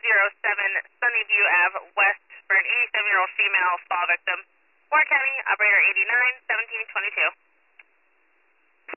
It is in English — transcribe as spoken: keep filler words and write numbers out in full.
zero seven Sunnyview Ave West for an eighty-seven-year-old female fall victim. Warren County, operator eighty-nine seventeen twenty-two.